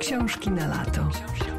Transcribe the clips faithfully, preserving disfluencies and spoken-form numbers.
Książki na lato.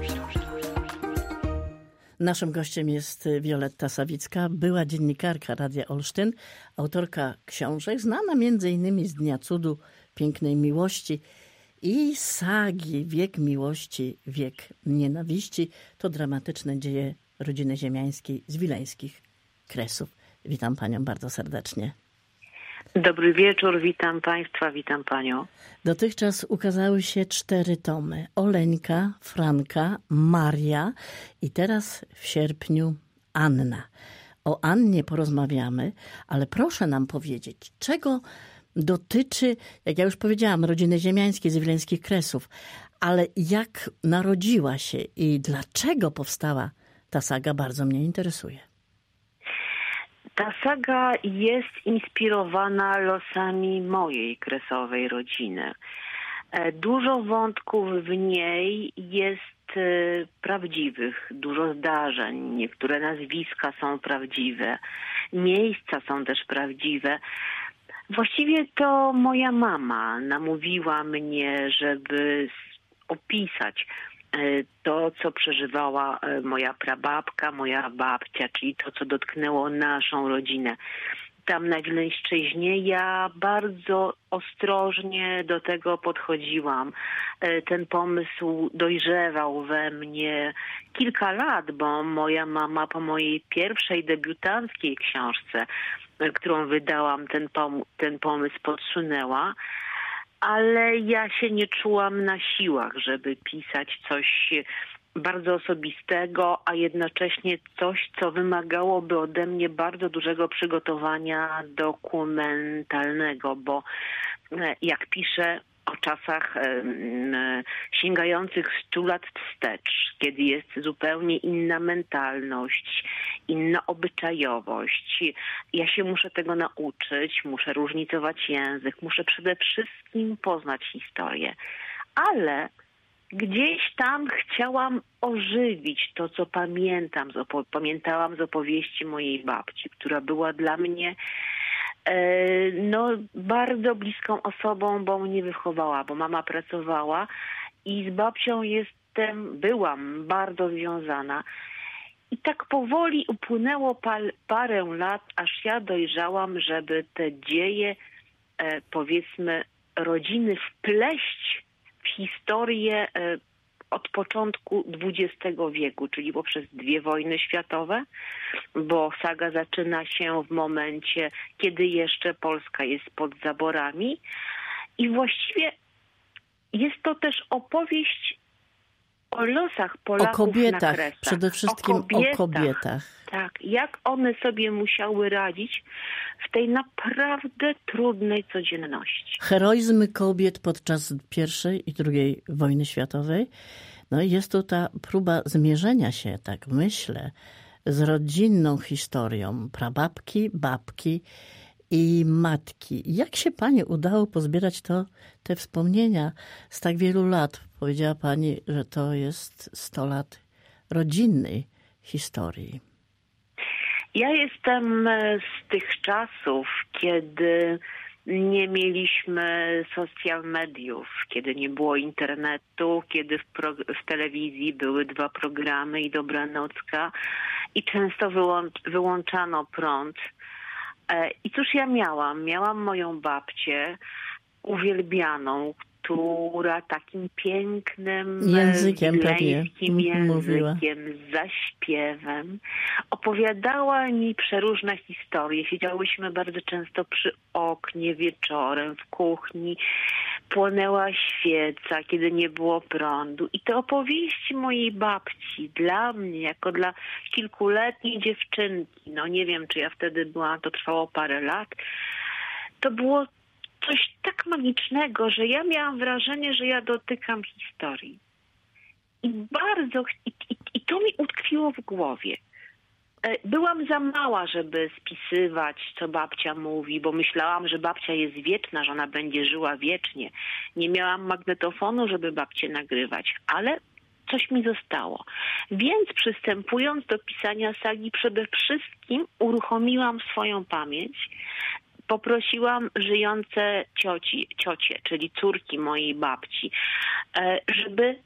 Naszym gościem jest Wioletta Sawicka, była dziennikarka Radia Olsztyn, autorka książek, znana między innymi z Dnia Cudu, Pięknej Miłości i sagi Wiek Miłości, Wiek Nienawiści. To dramatyczne dzieje rodziny ziemiańskiej z wileńskich Kresów. Witam panią bardzo serdecznie. Dobry wieczór, witam państwa, witam panią. Dotychczas ukazały się cztery tomy. Oleńka, Franka, Maria i teraz w sierpniu Anna. O Annie porozmawiamy, ale proszę nam powiedzieć, czego dotyczy, jak ja już powiedziałam, rodziny ziemiańskiej z wileńskich Kresów, ale jak narodziła się i dlaczego powstała ta saga, bardzo mnie interesuje. Ta saga jest inspirowana losami mojej kresowej rodziny. Dużo wątków w niej jest prawdziwych, dużo zdarzeń. Niektóre nazwiska są prawdziwe, miejsca są też prawdziwe. Właściwie to moja mama namówiła mnie, żeby opisać to, co przeżywała moja prababka, moja babcia, czyli to, co dotknęło naszą rodzinę. Tam na Wileńszczyźnie ja bardzo ostrożnie do tego podchodziłam. Ten pomysł dojrzewał we mnie kilka lat, bo moja mama po mojej pierwszej debiutanckiej książce, którą wydałam, ten, pom- ten pomysł podsunęła. Ale ja się nie czułam na siłach, żeby pisać coś bardzo osobistego, a jednocześnie coś, co wymagałoby ode mnie bardzo dużego przygotowania dokumentalnego, bo jak piszę o czasach sięgających stu lat wstecz, kiedy jest zupełnie inna mentalność, inna obyczajowość. Ja się muszę tego nauczyć, muszę różnicować język, muszę przede wszystkim poznać historię. Ale gdzieś tam chciałam ożywić to, co pamiętam, z opo- pamiętałam z opowieści mojej babci, która była dla mnie no, bardzo bliską osobą, bo mnie wychowała, bo mama pracowała i z babcią jestem, byłam bardzo związana. I tak powoli upłynęło par, parę lat, aż ja dojrzałam, żeby te dzieje, e, powiedzmy, rodziny wpleść w historię e, od początku dwudziestego wieku, czyli poprzez dwie wojny światowe, bo saga zaczyna się w momencie, kiedy jeszcze Polska jest pod zaborami. I właściwie jest to też opowieść o losach Polaków o kobietach, na Kresach. Przede wszystkim o kobietach. o kobietach. Tak, jak one sobie musiały radzić w tej naprawdę trudnej codzienności. Heroizmy kobiet podczas pierwszej i drugiej wojny światowej. No i jest tu ta próba zmierzenia się, tak myślę, z rodzinną historią prababki, babki i matki. Jak się pani udało pozbierać to, te wspomnienia z tak wielu lat? Powiedziała pani, że to jest sto lat rodzinnej historii. Ja jestem z tych czasów, kiedy nie mieliśmy social mediów, kiedy nie było internetu, kiedy w, pro, w telewizji były dwa programy i Dobranocka i często wyłącz, wyłączano prąd. I cóż ja miałam? Miałam moją babcię uwielbianą, która takim pięknym językiem, wileńskim mówiła. językiem, z zaśpiewem opowiadała mi przeróżne historie. Siedziałyśmy bardzo często przy oknie wieczorem, w kuchni. Płonęła świeca, kiedy nie było prądu. I te opowieści mojej babci dla mnie, jako dla kilkuletniej dziewczynki, no nie wiem, czy ja wtedy byłam, to trwało parę lat, to było coś tak magicznego, że ja miałam wrażenie, że ja dotykam historii. I bardzo, i, i, i to mi utkwiło w głowie. Byłam za mała, żeby spisywać, co babcia mówi, bo myślałam, że babcia jest wieczna, że ona będzie żyła wiecznie. Nie miałam magnetofonu, żeby babcię nagrywać, ale coś mi zostało. Więc przystępując do pisania sagi, przede wszystkim uruchomiłam swoją pamięć. Poprosiłam żyjące cioci, ciocie, czyli córki mojej babci, żeby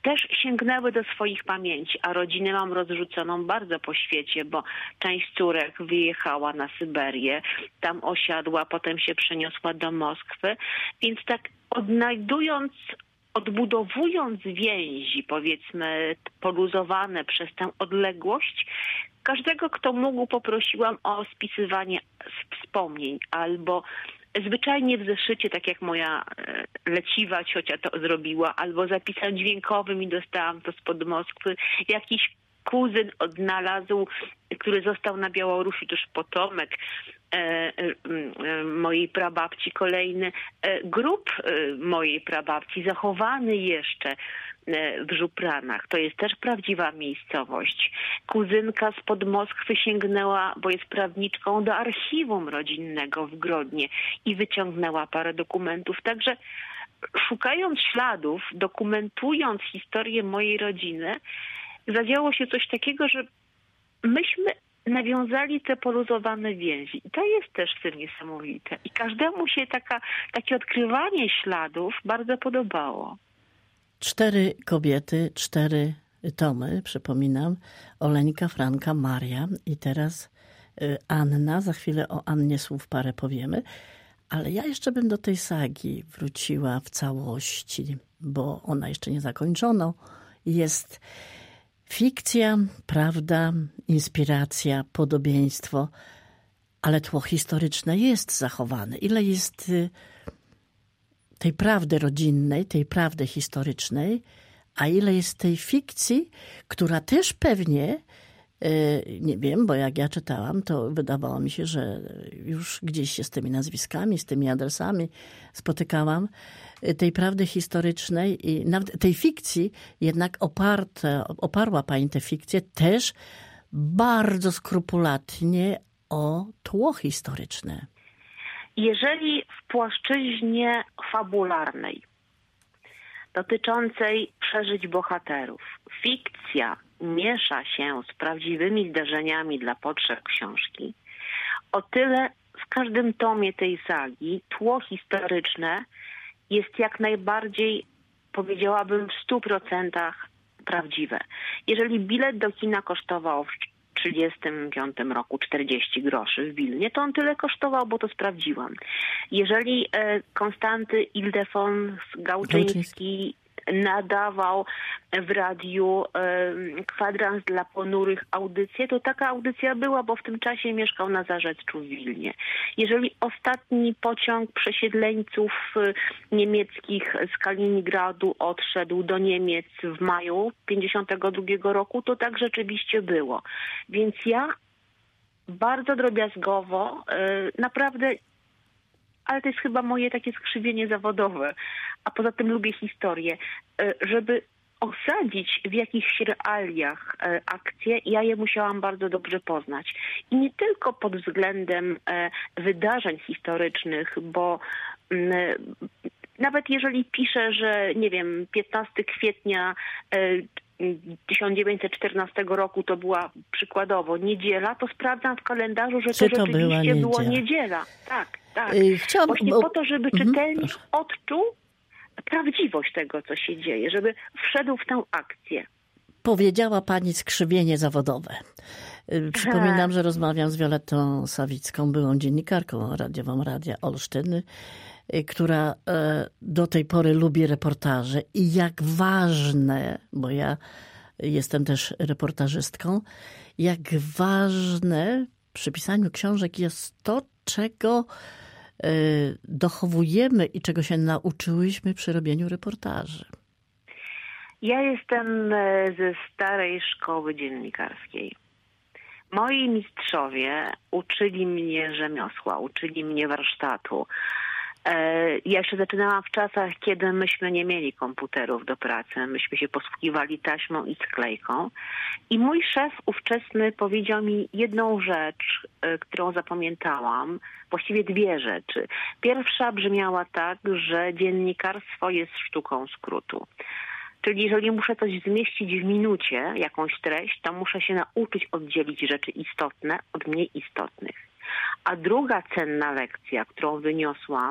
też sięgnęły do swoich pamięci, a rodzinę mam rozrzuconą bardzo po świecie, bo część córek wyjechała na Syberię, tam osiadła, potem się przeniosła do Moskwy, więc tak odnajdując, odbudowując więzi, powiedzmy, poluzowane przez tę odległość, każdego, kto mógł, poprosiłam o spisywanie wspomnień albo zwyczajnie w zeszycie, tak jak moja leciwa ciocia to zrobiła, albo zapisem dźwiękowym i dostałam to spod Moskwy. Jakiś kuzyn odnalazł, który został na Białorusi, też potomek e, e, mojej prababci, kolejny e, grób e, mojej prababci, zachowany jeszcze w Żupranach. To jest też prawdziwa miejscowość. Kuzynka spod Moskwy sięgnęła, bo jest prawniczką, do archiwum rodzinnego w Grodnie i wyciągnęła parę dokumentów. Także szukając śladów, dokumentując historię mojej rodziny, zadziało się coś takiego, że myśmy nawiązali te poluzowane więzi. I to jest też w tym niesamowite. I każdemu się taka, takie odkrywanie śladów bardzo podobało. Cztery kobiety, cztery tomy, przypominam. Oleńka, Franka, Maria i teraz Anna. Za chwilę o Annie słów parę powiemy. Ale ja jeszcze bym do tej sagi wróciła w całości, bo ona jeszcze nie zakończono. Jest fikcja, prawda, inspiracja, podobieństwo, ale tło historyczne jest zachowane. Ile jest tej prawdy rodzinnej, tej prawdy historycznej, a ile jest tej fikcji, która też pewnie, nie wiem, bo jak ja czytałam, to wydawało mi się, że już gdzieś się z tymi nazwiskami, z tymi adresami spotykałam, tej prawdy historycznej i nawet tej fikcji, jednak oparte, oparła pani tę fikcję też bardzo skrupulatnie o tło historyczne. Jeżeli w płaszczyźnie fabularnej dotyczącej przeżyć bohaterów fikcja miesza się z prawdziwymi zdarzeniami dla potrzeb książki, o tyle w każdym tomie tej sagi tło historyczne jest jak najbardziej, powiedziałabym, w stu procentach prawdziwe. Jeżeli bilet do kina kosztował w trzydziestym piątym roku czterdzieści groszy w Wilnie, to on tyle kosztował, bo to sprawdziłam. Jeżeli e, Konstanty Ildefons Gałczyński nadawał w radiu e, kwadrans dla ponurych audycję, to taka audycja była, bo w tym czasie mieszkał na Zarzeczu w Wilnie. Jeżeli ostatni pociąg przesiedleńców e, niemieckich z Kaliningradu odszedł do Niemiec w maju pięćdziesiątego drugiego roku, to tak rzeczywiście było. Więc ja bardzo drobiazgowo, e, naprawdę, ale to jest chyba moje takie skrzywienie zawodowe, a poza tym lubię historię, żeby osadzić w jakichś realiach akcje, ja je musiałam bardzo dobrze poznać. I nie tylko pod względem wydarzeń historycznych, bo nawet jeżeli piszę, że nie wiem, piętnastego kwietnia tysiąc dziewięćset czternastego roku to była przykładowo niedziela, to sprawdzam w kalendarzu, że to, to rzeczywiście było niedziela. Tak, tak. Chciałam, Właśnie bo... po to, żeby mhm, czytelnik proszę. odczuł prawdziwość tego, co się dzieje, żeby wszedł w tę akcję. Powiedziała pani skrzywienie zawodowe. Przypominam, że rozmawiam z Violettą Sawicką, byłą dziennikarką radiową Radia Olsztyn, która do tej pory lubi reportaże i jak ważne, bo ja jestem też reportażystką, jak ważne przy pisaniu książek jest to, czego dochowujemy i czego się nauczyłyśmy przy robieniu reportaży. Ja jestem ze starej szkoły dziennikarskiej. Moi mistrzowie uczyli mnie rzemiosła, uczyli mnie warsztatu. Ja jeszcze zaczynałam w czasach, kiedy myśmy nie mieli komputerów do pracy. Myśmy się posługiwali taśmą i sklejką. I mój szef ówczesny powiedział mi jedną rzecz, którą zapamiętałam. Właściwie dwie rzeczy. Pierwsza brzmiała tak, że dziennikarstwo jest sztuką skrótu. Czyli jeżeli muszę coś zmieścić w minucie, jakąś treść, to muszę się nauczyć oddzielić rzeczy istotne od mniej istotnych. A druga cenna lekcja, którą wyniosłam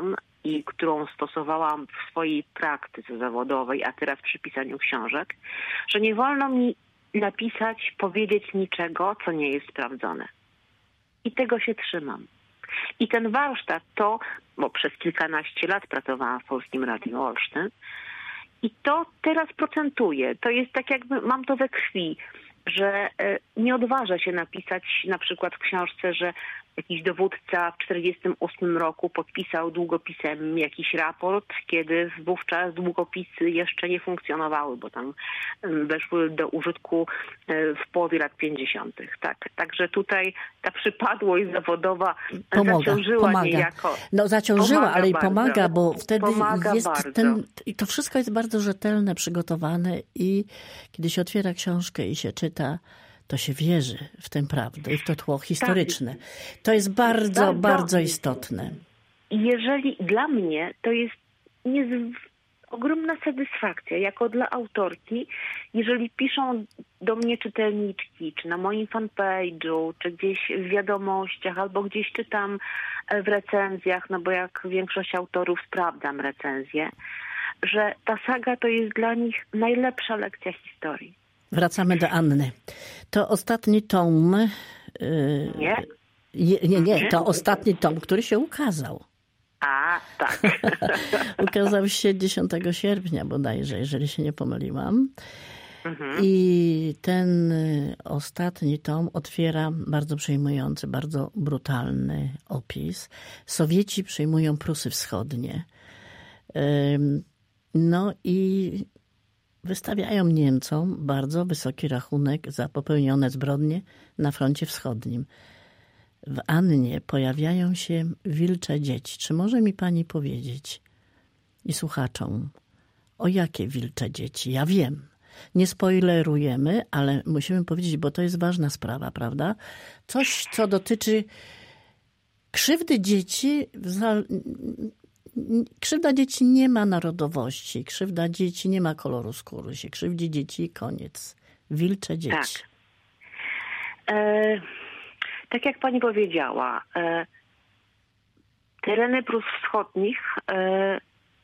i którą stosowałam w swojej praktyce zawodowej, a teraz przy pisaniu książek, że nie wolno mi napisać, powiedzieć niczego, co nie jest sprawdzone. I tego się trzymam. I ten warsztat to, bo przez kilkanaście lat pracowałam w Polskim Radiu Olsztyn, i to teraz procentuje. To jest tak, jakby mam to we krwi, że nie odważę się napisać na przykład w książce, że jakiś dowódca w czterdziestym ósmym roku podpisał długopisem jakiś raport, kiedy wówczas długopisy jeszcze nie funkcjonowały, bo tam weszły do użytku w połowie lat pięćdziesiątych. Tak. Także tutaj ta przypadłość zawodowa pomaga, zaciążyła pomaga. niejako. No zaciążyła, pomaga ale i bardzo. pomaga, bo wtedy Pomaga jest bardzo. ten... I to wszystko jest bardzo rzetelne, przygotowane i kiedy się otwiera książkę i się czyta, to się wierzy w tę prawdę i w to tło historyczne. To jest bardzo, bardzo, bardzo istotne. Jeżeli dla mnie to jest niezw... ogromna satysfakcja, jako dla autorki, jeżeli piszą do mnie czytelniczki, czy na moim fanpage'u, czy gdzieś w wiadomościach, albo gdzieś czytam w recenzjach, no bo jak większość autorów sprawdzam recenzje, że ta saga to jest dla nich najlepsza lekcja historii. Wracamy do Anny. To ostatni tom... Yy, nie? Nie, nie, to ostatni tom, który się ukazał. A, tak. Ukazał się dziesiątego sierpnia bodajże, jeżeli się nie pomyliłam. Mhm. I ten ostatni tom otwiera bardzo przejmujący, bardzo brutalny opis. Sowieci przejmują Prusy Wschodnie. No i wystawiają Niemcom bardzo wysoki rachunek za popełnione zbrodnie na froncie wschodnim. W Annie pojawiają się wilcze dzieci. Czy może mi pani powiedzieć i słuchaczom, o jakie wilcze dzieci? Ja wiem. Nie spoilerujemy, ale musimy powiedzieć, bo to jest ważna sprawa, prawda? Coś, co dotyczy krzywdy dzieci. Krzywda dzieci nie ma narodowości. Krzywda dzieci nie ma koloru skóry. Się krzywdzi dzieci i koniec. Wilcze dzieci. Tak. E, tak jak pani powiedziała, e, tereny Prus Wschodnich e,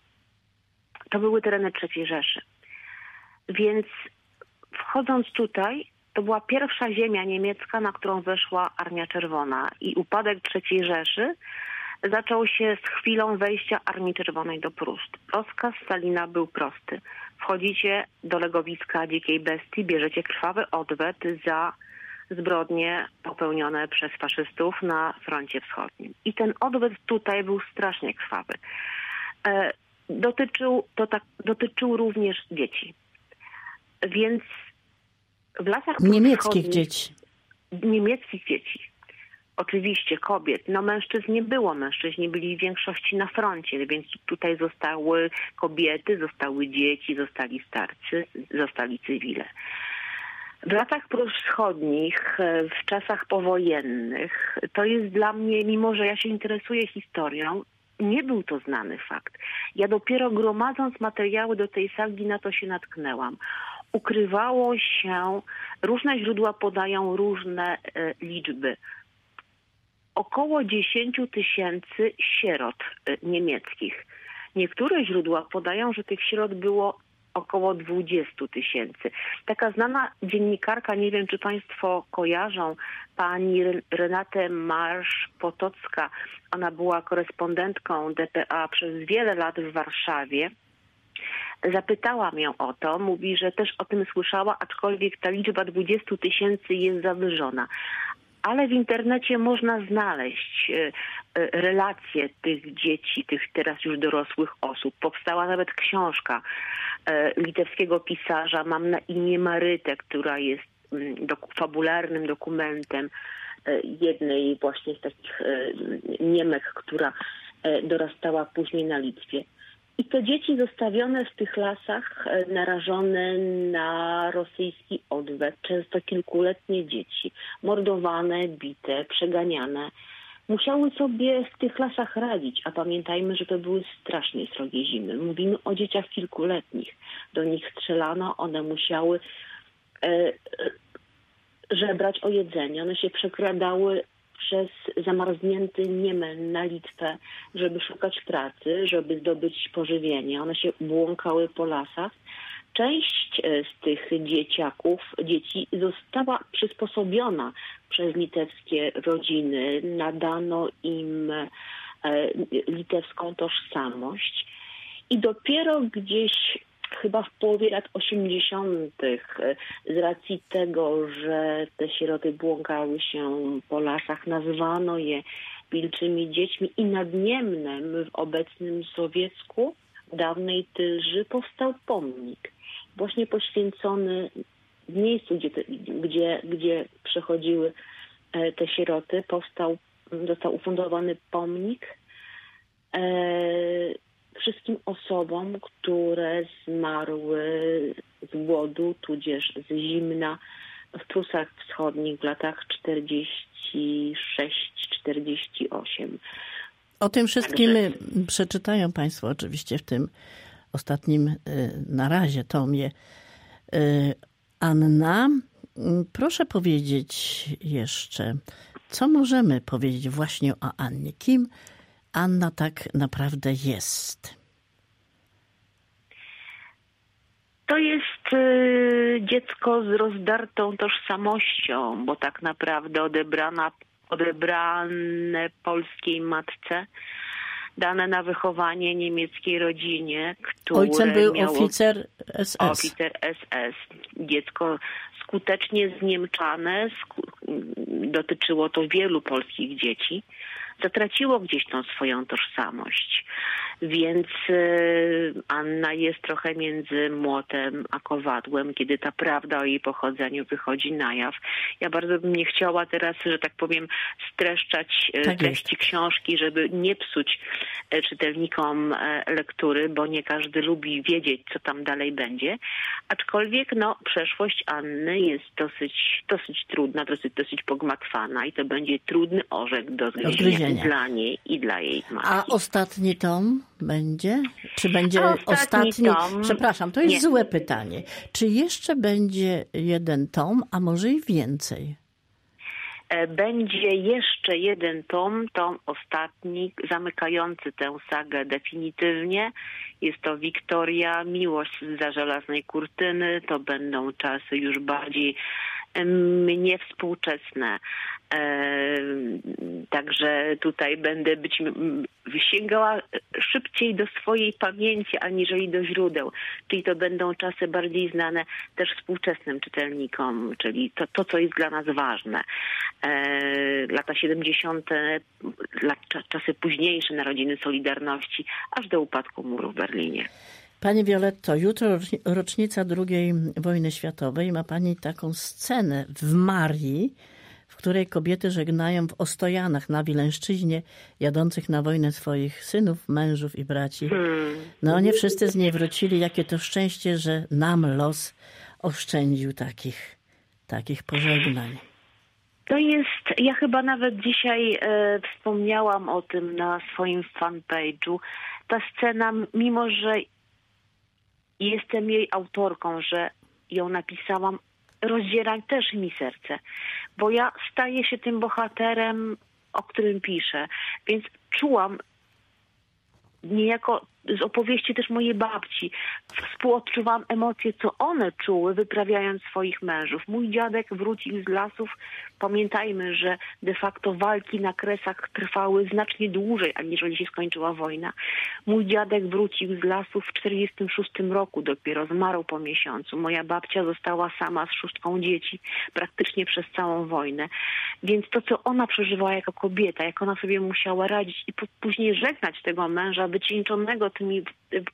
to były tereny trzeciej Rzeszy. Więc wchodząc tutaj, to była pierwsza ziemia niemiecka, na którą weszła Armia Czerwona. I upadek trzeciej Rzeszy zaczął się z chwilą wejścia Armii Czerwonej do Prus. Rozkaz Stalina był prosty. Wchodzicie do legowiska dzikiej bestii, bierzecie krwawy odwet za zbrodnie popełnione przez faszystów na froncie wschodnim. I ten odwet tutaj był strasznie krwawy. E, dotyczył, to tak, dotyczył również dzieci. Więc w lasach niemieckich dzieci. Niemieckich dzieci. Oczywiście kobiet. No mężczyzn nie było. Mężczyźni byli w większości na froncie, więc tutaj zostały kobiety, zostały dzieci, zostali starcy, zostali cywile. W latach Prus Wschodnich, w czasach powojennych, to jest dla mnie, mimo że ja się interesuję historią, nie był to znany fakt. Ja dopiero gromadząc materiały do tej sagi na to się natknęłam. Ukrywało się, różne źródła podają różne e, liczby. Około dziesięć tysięcy sierot e, niemieckich. Niektóre źródła podają, że tych sierot było około dwadzieścia tysięcy. Taka znana dziennikarka, nie wiem czy państwo kojarzą, pani Renate Marsz-Potocka. Ona była korespondentką D P A przez wiele lat w Warszawie. Zapytałam ją o to, mówi, że też o tym słyszała, aczkolwiek ta liczba dwadzieścia tysięcy jest zawyżona. Ale w internecie można znaleźć relacje tych dzieci, tych teraz już dorosłych osób. Powstała nawet książka litewskiego pisarza, mam na imię Marytę, która jest dok- fabularnym dokumentem jednej właśnie z takich Niemek, która dorastała później na Litwie. I te dzieci zostawione w tych lasach, narażone na rosyjski odwet, często kilkuletnie dzieci, mordowane, bite, przeganiane, musiały sobie w tych lasach radzić, a pamiętajmy, że to były strasznie srogie zimy. Mówimy o dzieciach kilkuletnich. Do nich strzelano, one musiały e, e, żebrać o jedzenie. One się przekradały przez zamarznięty Niemen na Litwę, żeby szukać pracy, żeby zdobyć pożywienie. One się błąkały po lasach. Część z tych dzieciaków, dzieci została przysposobiona przez litewskie rodziny. Nadano im litewską tożsamość. I dopiero gdzieś chyba w połowie lat osiemdziesiątych z racji tego, że te sieroty błąkały się po lasach, nazwano je wilczymi dziećmi i nad Niemnem w obecnym Sowiecku, w dawnej Tylży, powstał pomnik właśnie poświęcony miejscu, gdzie, te, gdzie, gdzie przechodziły te sieroty. Powstał, został ufundowany pomnik e, wszystkim osobom, które zmarły z głodu, tudzież z zimna w Prusach Wschodnich w latach czterdziestym szóstym czterdziestym ósmym. O tym wszystkim Także... przeczytają Państwo oczywiście w tym ostatnim na razie tomie. Anna, proszę powiedzieć jeszcze, co możemy powiedzieć właśnie o Annie? Kim Anna tak naprawdę jest? To jest y, dziecko z rozdartą tożsamością, bo tak naprawdę odebrana, odebrane polskiej matce, dane na wychowanie niemieckiej rodzinie, które Ojcem był miało, oficer S S. Oficer S S. Dziecko skutecznie zniemczane, sku, dotyczyło to wielu polskich dzieci. Zatraciło gdzieś tą swoją tożsamość. Więc y, Anna jest trochę między młotem a kowadłem, kiedy ta prawda o jej pochodzeniu wychodzi na jaw. Ja bardzo bym nie chciała teraz, że tak powiem, streszczać tak treści jest. książki, żeby nie psuć czytelnikom lektury, bo nie każdy lubi wiedzieć, co tam dalej będzie. Aczkolwiek no, przeszłość Anny jest dosyć, dosyć trudna, dosyć, dosyć pogmatwana i to będzie trudny orzech do zgryzienia dla niej i dla jej matki. A ostatni tom będzie? Czy będzie A ostatni, ostatni tom? Przepraszam, to jest Nie. złe pytanie. Czy jeszcze będzie jeden tom, a może i więcej? Będzie jeszcze jeden tom, tom ostatni, zamykający tę sagę definitywnie. Jest to Wiktoria, Miłość zza żelaznej kurtyny. To będą czasy już bardziej mnie współczesne. Także tutaj będę być sięgała szybciej do swojej pamięci, aniżeli do źródeł. Czyli to będą czasy bardziej znane też współczesnym czytelnikom, czyli to, to co jest dla nas ważne. Lata siedemdziesiąte, czasy późniejsze, narodziny Solidarności, aż do upadku muru w Berlinie. Pani Violetto, jutro rocznica drugiej wojny światowej. Ma Pani taką scenę w Marii, w której kobiety żegnają w Ostojanach na Wileńszczyźnie jadących na wojnę swoich synów, mężów i braci. No nie wszyscy z niej wrócili. Jakie to szczęście, że nam los oszczędził takich, takich pożegnań. To jest, ja chyba nawet dzisiaj e, wspomniałam o tym na swoim fanpage'u. Ta scena, mimo że jestem jej autorką, że ją napisałam, rozdziera też mi serce, bo ja staję się tym bohaterem, o którym piszę. Więc czułam niejako z opowieści też mojej babci. Współodczuwam emocje, co one czuły, wyprawiając swoich mężów. Mój dziadek wrócił z lasów. Pamiętajmy, że de facto walki na Kresach trwały znacznie dłużej, aniżeli się skończyła wojna. Mój dziadek wrócił z lasów w czterdziestym szóstym roku, dopiero zmarł po miesiącu. Moja babcia została sama z szóstką dzieci praktycznie przez całą wojnę. Więc to, co ona przeżywała jako kobieta, jak ona sobie musiała radzić i później żegnać tego męża wycieńczonego tymi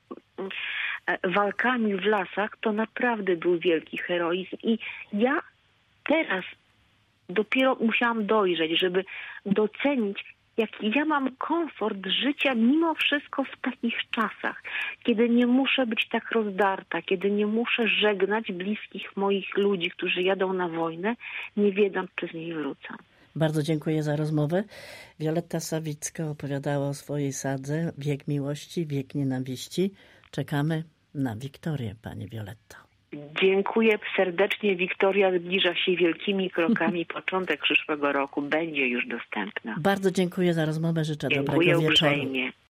walkami w lasach, to naprawdę był wielki heroizm. I ja teraz dopiero musiałam dojrzeć, żeby docenić, jaki ja mam komfort życia mimo wszystko w takich czasach, kiedy nie muszę być tak rozdarta, kiedy nie muszę żegnać bliskich moich ludzi, którzy jadą na wojnę, nie wiedząc, czy z niej wrócą. Bardzo dziękuję za rozmowę. Violetta Sawicka opowiadała o swojej sadze Wiek miłości, wiek nienawiści. Czekamy na Wiktorię, pani Violetto. Dziękuję serdecznie. Wiktoria, zbliża się wielkimi krokami. Początek przyszłego roku będzie już dostępna. Bardzo dziękuję za rozmowę. Życzę Dziękuję dobrego wieczoru. uprzejmie.